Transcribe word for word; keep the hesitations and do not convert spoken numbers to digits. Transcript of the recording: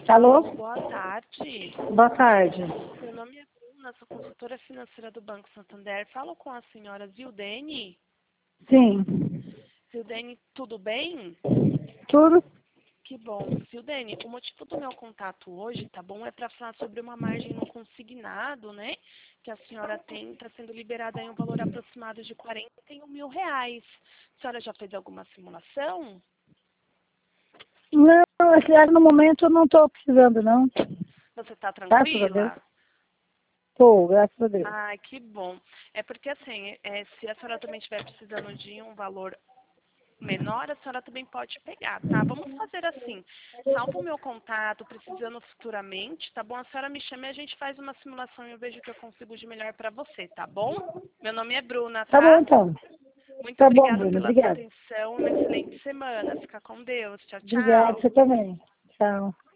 Alô? Boa tarde. Boa tarde. Meu nome é Bruna, sou consultora financeira do Banco Santander. Falo com a senhora Zildene. Sim. Zildene, tudo bem? Tudo? Que bom. Zildene, o motivo do meu contato hoje, tá bom, é para falar sobre uma margem no consignado, né? Que a senhora tem, está sendo liberada em um valor aproximado de quarenta e um mil reais. A senhora já fez alguma simulação? Não, esse ano no momento eu não estou precisando, não. Você está Graças a Deus. tranquila? Estou, graças a Deus. Ai, que bom. É porque assim, é, se a senhora também estiver precisando de um valor menor, a senhora também pode pegar, tá? Vamos fazer assim, salva o meu contato, precisando futuramente, tá bom? A senhora me chama e a gente faz uma simulação e eu vejo o que eu consigo de melhor pra você, tá bom? Meu nome é Bruna, Tá bom, tá? então. Muito Tá bom, obrigada Bruno. pela sua Obrigada. atenção, uma excelente semana. Fica com Deus. Tchau, Obrigada, tchau. você também. Tchau.